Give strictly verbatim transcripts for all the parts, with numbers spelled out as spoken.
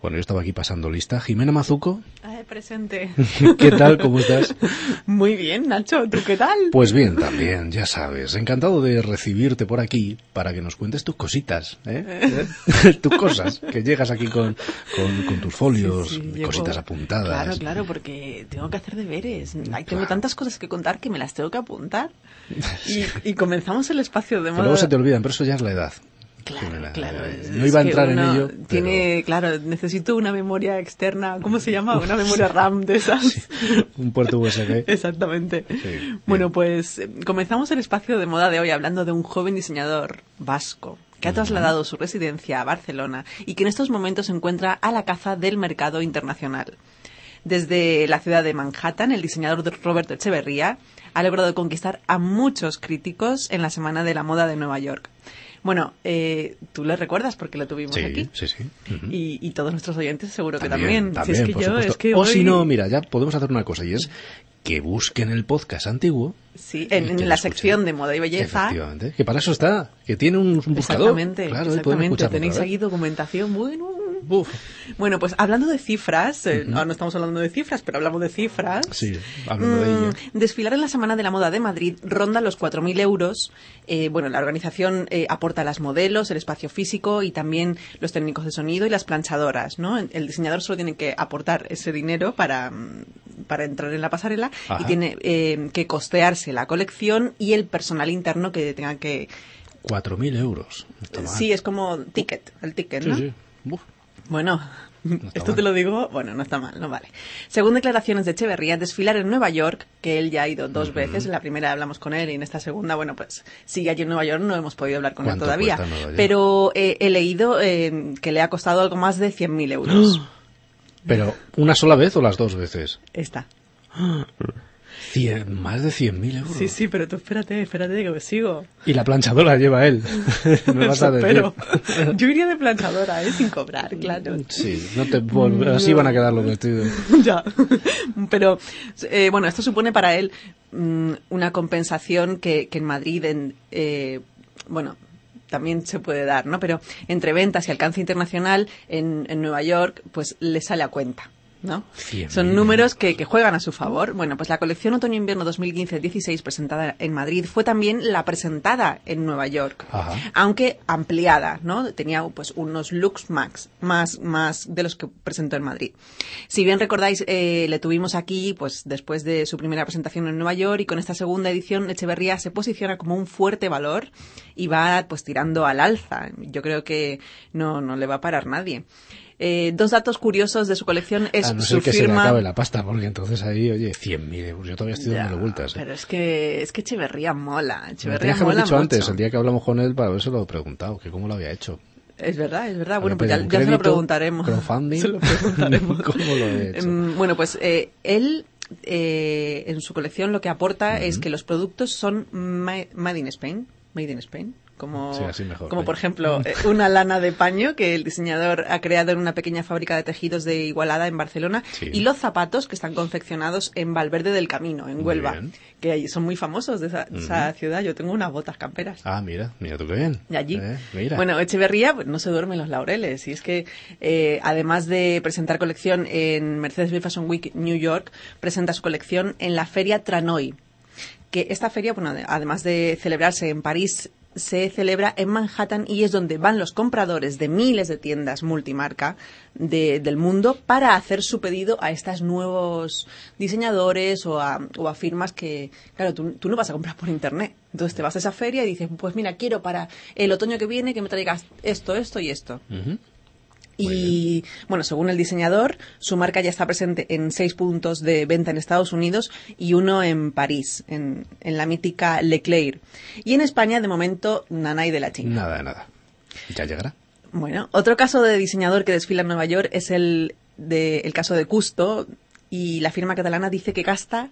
Bueno, yo estaba aquí pasando lista. Jimena Mazuco. Ay, presente. ¿Qué tal? ¿Cómo estás? Muy bien, Nacho. ¿Tú qué tal? Pues bien, también, ya sabes. Encantado de recibirte por aquí para que nos cuentes tus cositas, ¿eh? Tus cosas, que llegas aquí con, con, con tus folios, sí, sí, y llego... cositas apuntadas. Claro, claro, porque tengo que hacer deberes. Ay, tengo Claro. tantas cosas que contar que me las tengo que apuntar. Y, y comenzamos el espacio de moda. Que luego se te olvidan, pero eso ya es la edad. Claro, Jimena, claro. No iba a entrar en ello. Tiene, pero... claro, necesito una memoria externa, ¿cómo se llama? Una memoria RAM de esas. Sí, un puerto U S B. Exactamente. Sí, bueno, pues comenzamos el espacio de moda de hoy hablando de un joven diseñador vasco que ha trasladado su residencia a Barcelona y que en estos momentos se encuentra a la caza del mercado internacional. Desde la ciudad de Manhattan, el diseñador Roberto Echeverría ha logrado conquistar a muchos críticos en la Semana de la Moda de Nueva York. Bueno, eh, tú lo recuerdas porque lo tuvimos sí, aquí. Sí, sí, uh-huh. y, y todos nuestros oyentes seguro también, que también. también si es que por yo, supuesto. es que o hoy... si no, mira, ya podemos hacer una cosa y es que busquen el podcast antiguo. Sí, en, en la sección de moda y belleza. Efectivamente, que para eso está, que tiene un, un buscador. Exactamente, claro, exactamente. Tenéis aquí documentación, bueno... Uf. Bueno, pues hablando de cifras, eh, Uh-huh. no, no estamos hablando de cifras, pero hablamos de cifras. Sí, hablando de ello. Mmm, desfilar en la Semana de la Moda de Madrid ronda los cuatro mil euros. Eh, bueno, la organización eh, aporta las modelos, el espacio físico y también los técnicos de sonido y las planchadoras, ¿no? El diseñador solo tiene que aportar ese dinero para, para entrar en la pasarela. Ajá. Y tiene eh, que costearse la colección y el personal interno que tenga que... Cuatro mil euros. Está mal. Sí, es como ticket, el ticket, ¿no? Sí, sí. Uf. Bueno, no esto mal. te lo digo, bueno, no está mal, no vale. Según declaraciones de Echeverría, desfilar en Nueva York, que él ya ha ido dos uh-huh. veces, en la primera hablamos con él y en esta segunda, bueno, pues sigue allí en Nueva York, no hemos podido hablar con él todavía. Pero eh, he leído eh, que le ha costado algo más de cien mil euros. ¿Pero una sola vez o las dos veces? Esta. Cien, más de cien mil euros. Sí, sí, pero tú espérate, espérate que me sigo. Y la planchadora lleva él. Me vas a decir. Pero yo iría de planchadora, ¿eh? Sin cobrar, claro. Sí, no te vol- así no. Van a quedar los vestidos. Ya, pero eh, bueno, esto supone para él mmm, una compensación que, que en Madrid, en, eh, bueno, también se puede dar, ¿no? Pero entre ventas y alcance internacional en, en Nueva York, pues le sale a cuenta, ¿no? Son números que, que juegan a su favor. Bueno, pues la colección Otoño-Invierno dos mil quince dieciséis presentada en Madrid fue también la presentada en Nueva York, Ajá. aunque ampliada, ¿no? Tenía pues unos looks max, más, más de los que presentó en Madrid. Si bien recordáis, eh, le tuvimos aquí pues después de su primera presentación en Nueva York y con esta segunda edición Echeverría se posiciona como un fuerte valor y va pues tirando al alza. Yo creo que no, no le va a parar nadie. Eh, dos datos curiosos de su colección es a no su ser que firma... se le acabe la pasta, porque entonces ahí, oye, cien mil euros. Yo todavía estoy dándole vueltas. ¿eh? Pero es que, es que Echeverría mola. Echeverría tenías que haber mola dicho mucho. antes, el día que hablamos con él, para haberse lo preguntado, que cómo lo había hecho. Es verdad, es verdad. Bueno, pues ya, ya se lo preguntaremos. Crowdfunding. Se lo preguntaremos. ¿Cómo lo he hecho? Bueno, pues eh, él, eh, en su colección, lo que aporta uh-huh. es que los productos son ma- made in Spain. Made in Spain. Como, sí, así mejor, como ¿eh? por ejemplo, una lana de paño que el diseñador ha creado en una pequeña fábrica de tejidos de Igualada, en Barcelona, sí. y los zapatos que están confeccionados en Valverde del Camino, en Huelva, que allí son muy famosos de esa, uh-huh. esa ciudad. Yo tengo unas botas camperas. Ah, mira, mira tú qué bien. De allí. Eh, mira. Bueno, Echeverría pues, no se duerme en los laureles, y es que eh, además de presentar colección en Mercedes-Benz Fashion Week New York, presenta su colección en la Feria Tranoï, que esta feria, bueno, además de celebrarse en París, se celebra en Manhattan y es donde van los compradores de miles de tiendas multimarca de, del mundo para hacer su pedido a estos nuevos diseñadores o a, o a firmas que, claro, tú, tú no vas a comprar por internet. Entonces te vas a esa feria y dices, pues mira, quiero para el otoño que viene que me traigas esto, esto y esto. Uh-huh. Y, bueno, según el diseñador, su marca ya está presente en seis puntos de venta en Estados Unidos y uno en París, en, en la mítica Leclerc. Y en España, de momento, nada y de la China. Nada de nada. ¿Ya llegará? Bueno, otro caso de diseñador que desfila en Nueva York es el, de, el caso de Custo, y la firma catalana dice que gasta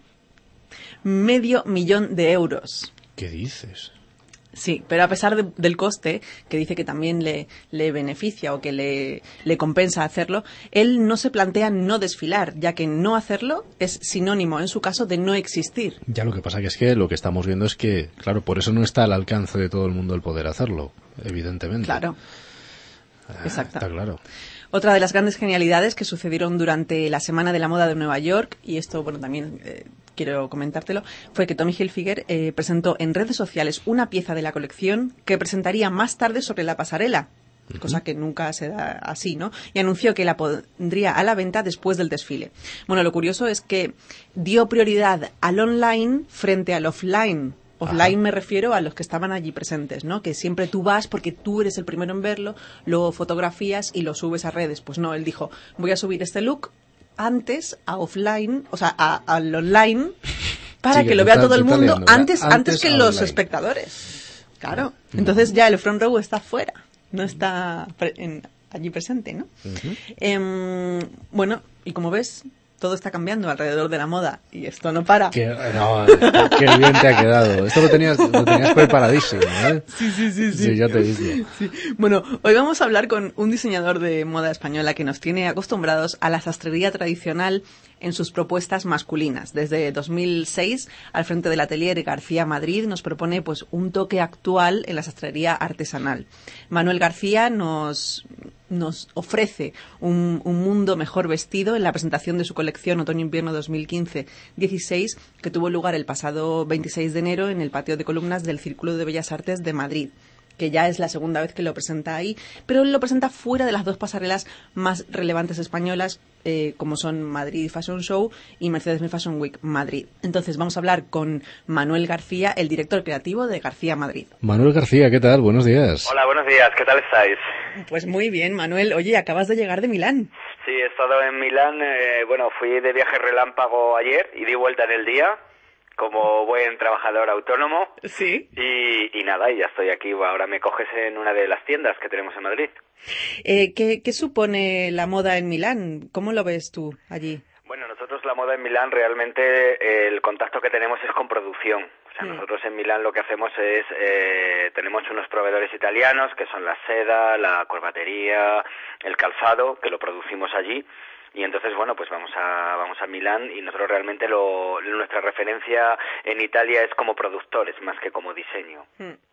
medio millón de euros. ¿Qué dices? Sí, pero a pesar de, del coste, que dice que también le, le beneficia o que le, le compensa hacerlo, él no se plantea no desfilar, ya que no hacerlo es sinónimo, en su caso, de no existir. Ya, lo que pasa que es que lo que estamos viendo es que, claro, por eso no está al alcance de todo el mundo el poder hacerlo, evidentemente. Claro. Ah, Exacto. Está claro. Otra de las grandes genialidades que sucedieron durante la Semana de la Moda de Nueva York, y esto, bueno, también eh, quiero comentártelo, fue que Tommy Hilfiger eh, presentó en redes sociales una pieza de la colección que presentaría más tarde sobre la pasarela, uh-huh. cosa que nunca se da así, ¿no? Y anunció que la pondría a la venta después del desfile. Bueno, lo curioso es que dio prioridad al online frente al offline. Offline Ajá. me refiero a los que estaban allí presentes, ¿no? Que siempre tú vas porque tú eres el primero en verlo, lo fotografías y lo subes a redes. Pues no, él dijo, voy a subir este look antes a offline, o sea, a, al online, para sí, que, que lo vea todo el mundo liando, antes, antes, antes que online. Los espectadores. Claro. Uh-huh. Entonces ya el front row está fuera, no está pre- en, allí presente, ¿no? Uh-huh. Eh, bueno, y como ves, todo está cambiando alrededor de la moda y esto no para. Qué, no, qué bien te ha quedado. Esto lo tenías, lo tenías preparadísimo, ¿eh? Sí, sí, sí, sí. Sí, ya te dije. Sí. Bueno, hoy vamos a hablar con un diseñador de moda española que nos tiene acostumbrados a la sastrería tradicional en sus propuestas masculinas. Desde dos mil seis, al frente del atelier García Madrid, nos propone pues un toque actual en la sastrería artesanal. Manuel García nos nos ofrece un, un mundo mejor vestido en la presentación de su colección Otoño-Invierno dos mil quince dieciséis, que tuvo lugar el pasado veintiséis de enero en el patio de columnas del Círculo de Bellas Artes de Madrid, que ya es la segunda vez que lo presenta ahí, pero lo presenta fuera de las dos pasarelas más relevantes españolas, eh, como son Madrid Fashion Show y Mercedes-Benz Fashion Week Madrid. Entonces vamos a hablar con Manuel García, el director creativo de García Madrid. Manuel García, ¿qué tal? Buenos días. Hola, buenos días, ¿qué tal estáis? Pues muy bien, Manuel. Oye, acabas de llegar de Milán. Sí, he estado en Milán, eh, bueno, fui de viaje relámpago ayer y di vuelta en el día, como buen trabajador autónomo. Sí. Y, y nada, y ya estoy aquí. Ahora me coges en una de las tiendas que tenemos en Madrid. Eh, ¿qué, ¿Qué supone la moda en Milán? ¿Cómo lo ves tú allí? Bueno, nosotros la moda en Milán realmente eh, el contacto que tenemos es con producción. O sea, sí. Nosotros en Milán lo que hacemos es, eh, tenemos unos proveedores italianos que son la seda, la corbatería, el calzado, que lo producimos allí. Y entonces, bueno, pues vamos a vamos a Milán y nosotros realmente lo, nuestra referencia en Italia es como productores más que como diseño.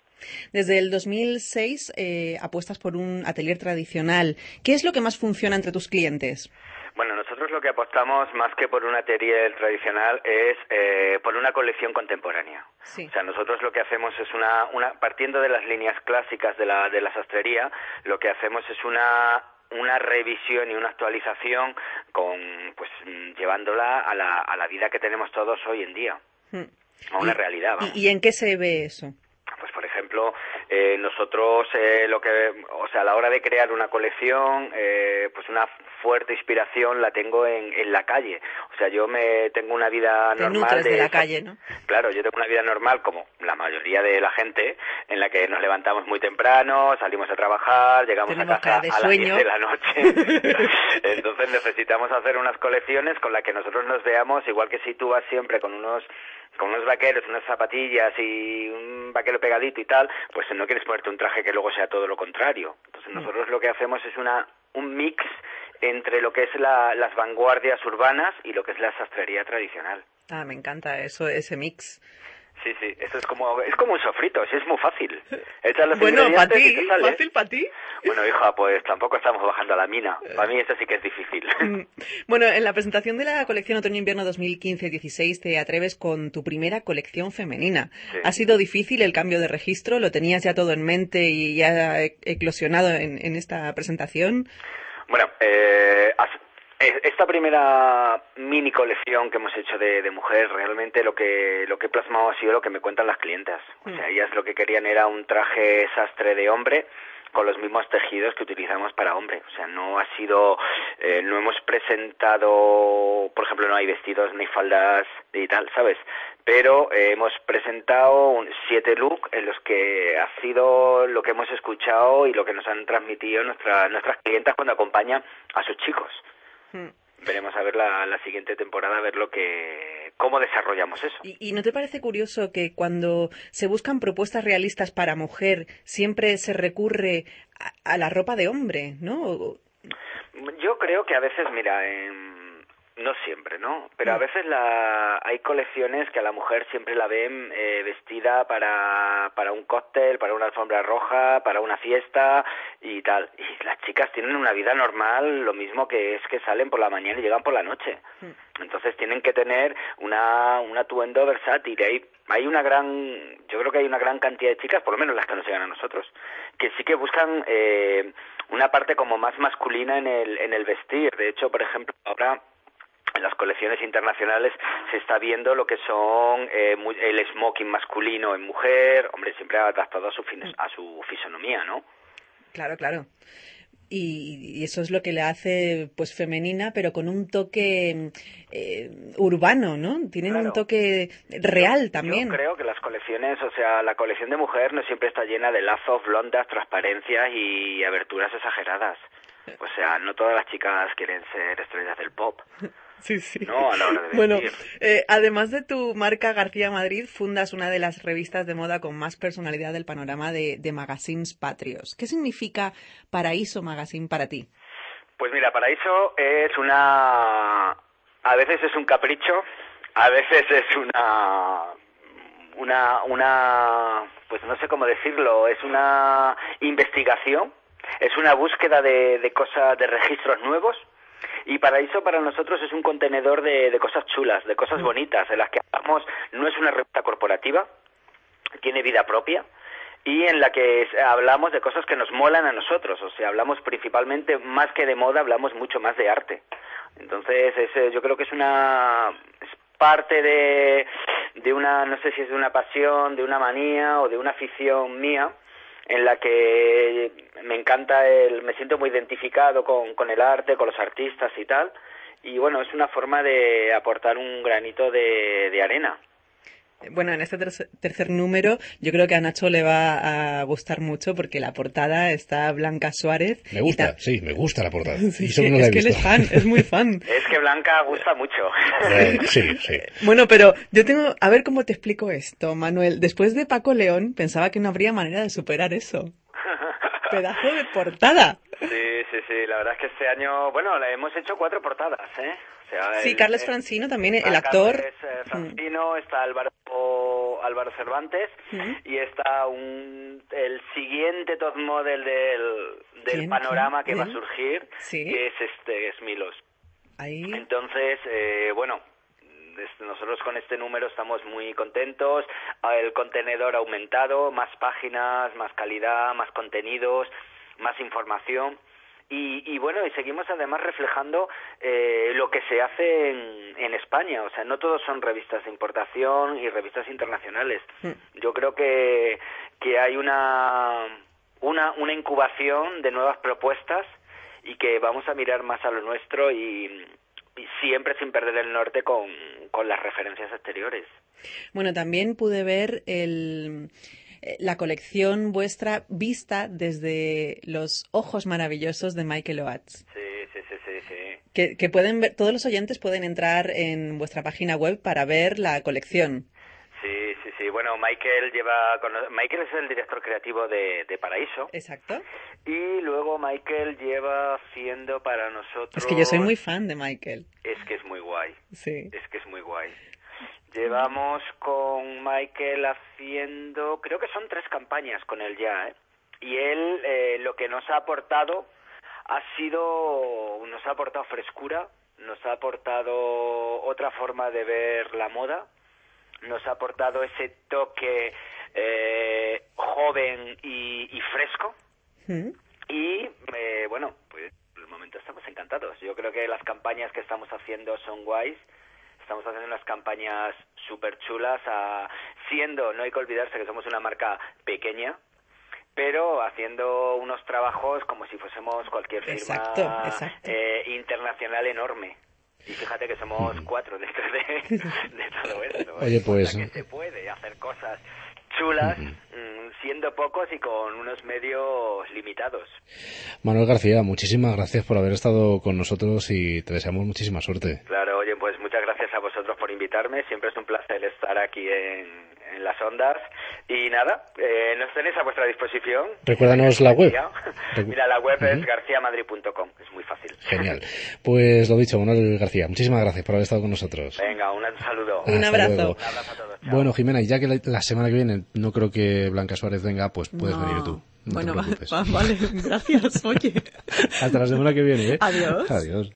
Desde el dos mil seis eh, apuestas por un atelier tradicional. ¿Qué es lo que más funciona entre tus clientes? Bueno, nosotros lo que apostamos más que por un atelier tradicional es eh, por una colección contemporánea. Sí. O sea, nosotros lo que hacemos es una, una partiendo de las líneas clásicas de la de la sastrería, lo que hacemos es una una revisión y una actualización con pues llevándola a la a la vida que tenemos todos hoy en día, hmm. a una y, realidad. Vamos. ¿Y en qué se ve eso? Pues por ejemplo, eh, nosotros eh, lo que, o sea, a la hora de crear una colección, eh, pues una fuerte inspiración la tengo en, en la calle. O sea, yo me tengo una vida Te normal nutres de, de la esa, calle, ¿no? Claro, yo tengo una vida normal como la mayoría de la gente, en la que nos levantamos muy temprano, salimos a trabajar, llegamos Tenemos a casa de a las diez de la noche. Entonces necesitamos hacer unas colecciones con las que nosotros nos veamos, igual que si tú vas siempre con unos con unos vaqueros, unas zapatillas y un vaquero pegadito y tal, pues no quieres ponerte un traje que luego sea todo lo contrario. Entonces nosotros lo que hacemos es una un mix entre lo que es la, las vanguardias urbanas y lo que es la sastrería tradicional. Ah, me encanta eso, ese mix. Sí, sí, eso es como es como un sofrito, sí, es muy fácil. Echar los bueno, para ti, fácil para ti. Bueno, hija, pues tampoco estamos bajando a la mina. Para mí eso sí que es difícil. Bueno, en la presentación de la colección Otoño-Invierno dos mil quince dieciséis te atreves con tu primera colección femenina. Sí. ¿Ha sido difícil el cambio de registro? ¿Lo tenías ya todo en mente y ya eclosionado en, en esta presentación? Bueno, eh... esta primera mini colección que hemos hecho de, de mujer, realmente lo que lo que he plasmado ha sido lo que me cuentan las clientas. O sea, ellas lo que querían era un traje sastre de hombre con los mismos tejidos que utilizamos para hombre. O sea, no ha sido, eh, no hemos presentado, por ejemplo, no hay vestidos ni faldas y tal, ¿sabes? Pero eh, hemos presentado un, siete looks en los que ha sido lo que hemos escuchado y lo que nos han transmitido nuestra, nuestras clientas cuando acompañan a sus chicos. Hmm. Veremos a ver la, la siguiente temporada, a ver lo que cómo desarrollamos eso. ¿Y, ¿Y no te parece curioso que cuando se buscan propuestas realistas para mujer siempre se recurre a, a la ropa de hombre, ¿no? Yo creo que a veces, mira, en, no siempre, ¿no? Pero a veces la, hay colecciones que a la mujer siempre la ven eh, vestida para, para un cóctel, para una alfombra roja, para una fiesta y tal. Y las chicas tienen una vida normal, lo mismo que es que salen por la mañana y llegan por la noche. Entonces tienen que tener una, un atuendo versátil. Hay, hay una gran, yo creo que hay una gran cantidad de chicas, por lo menos las que nos llegan a nosotros, que sí que buscan eh, una parte como más masculina en el, en el vestir. De hecho, por ejemplo, ahora en las colecciones internacionales se está viendo lo que son eh, muy, el smoking masculino en mujer, hombre, siempre adaptado a su, fin, a su fisonomía, ¿no? Claro, claro. Y, y eso es lo que le hace pues femenina, pero con un toque eh, urbano, ¿no? Tienen claro. un toque real también. Yo creo que las colecciones, o sea, la colección de mujer no siempre está llena de lazos, blondas, transparencias y aberturas exageradas. O sea, no todas las chicas quieren ser estrellas del pop. Sí, sí. No, a la hora de vestir. Bueno, eh, además de tu marca García Madrid, fundas una de las revistas de moda con más personalidad del panorama de, de magazines patrios. ¿Qué significa Paraíso Magazine para ti? Pues mira, Paraíso es una... A veces es un capricho, a veces es una... Una... una pues no sé cómo decirlo, es una investigación, es una búsqueda de, de cosas, de registros nuevos. Y Paraíso para nosotros es un contenedor de, de cosas chulas, de cosas bonitas, en las que hablamos, no es una revista corporativa, tiene vida propia, y en la que hablamos de cosas que nos molan a nosotros, o sea, hablamos principalmente, más que de moda, hablamos mucho más de arte. Entonces, es, yo creo que es una es parte de, de una, no sé si es de una pasión, de una manía o de una afición mía, en la que me encanta, el, me siento muy identificado con, con el arte, con los artistas y tal, y bueno, es una forma de aportar un granito de, de arena. Bueno, en este tercer, tercer número yo creo que a Nacho le va a gustar mucho porque la portada está Blanca Suárez. Me gusta, sí, me gusta la portada. Sí, y sí, no es que él es fan, es muy fan. Es que Blanca gusta mucho. Eh, sí, sí. Bueno, pero yo tengo, a ver cómo te explico esto, Manuel. Después de Paco León pensaba que no habría manera de superar eso. Pedazo de portada. Sí, sí, sí, la verdad es que este año, bueno, le hemos hecho cuatro portadas, ¿eh? O sea, sí, el, Carles Francino también, el actor. Carles eh, Francino, mm. está Álvaro, Álvaro Cervantes, mm. y está un, el siguiente top model del, del panorama ¿Quién? que ¿Quién? va a surgir, ¿Sí? que es este, es Milos. Ahí. Entonces, eh, bueno, nosotros con este número estamos muy contentos, el contenedor ha aumentado, más páginas, más calidad, más contenidos, más información. Y, y bueno, y seguimos además reflejando eh, lo que se hace en, en España. O sea, no todos son revistas de importación y revistas internacionales. Mm. Yo creo que, que hay una, una, una incubación de nuevas propuestas y que vamos a mirar más a lo nuestro y, y siempre sin perder el norte con, con las referencias exteriores. Bueno, también pude ver el... la colección vuestra vista desde los ojos maravillosos de Michael Oates. Sí, sí, sí, sí, sí. Que, que pueden ver, todos los oyentes pueden entrar en vuestra página web para ver la colección. Sí, sí, sí. Bueno, Michael lleva, Michael es el director creativo de, de Paraíso. Exacto. Y luego Michael lleva haciendo para nosotros. Es que yo soy muy fan de Michael. Es que es muy guay. Sí. Es que es muy guay. Llevamos con Michael haciendo, creo que son tres campañas con él ya, ¿eh? Y él eh, lo que nos ha aportado ha sido, nos ha aportado frescura, nos ha aportado otra forma de ver la moda, nos ha aportado ese toque eh, joven y, y fresco. ¿Mm? Y eh, bueno, pues por el momento estamos encantados. Yo creo que las campañas que estamos haciendo son guays. Estamos haciendo unas campañas súper chulas, a, siendo, no hay que olvidarse que somos una marca pequeña, pero haciendo unos trabajos como si fuésemos cualquier firma exacto, exacto. Eh, internacional enorme. Y fíjate que somos cuatro dentro de, de todo esto. Oye, pues... O sea que se puede hacer cosas chulas, uh-huh. siendo pocos y con unos medios limitados. Manuel García, muchísimas gracias por haber estado con nosotros y te deseamos muchísima suerte. Claro, oye, bien, pues muchas gracias a vosotros por invitarme. Siempre es un placer estar aquí en, en las ondas. Y nada, eh, nos tenéis a vuestra disposición. Recuérdanos la web. Mira, la web uh-huh. es garcía madrid punto com, es muy fácil. Genial. Pues lo dicho, Manuel García, muchísimas gracias por haber estado con nosotros. Venga, un saludo. Un abrazo. Un abrazo a todos. Chao. Bueno, Jimena, y ya que la, la semana que viene no creo que Blanca Suárez venga, pues puedes no. venir tú. No bueno, te preocupes. va, va, vale, gracias, oye. Hasta la semana que viene, ¿eh? Adiós. Adiós.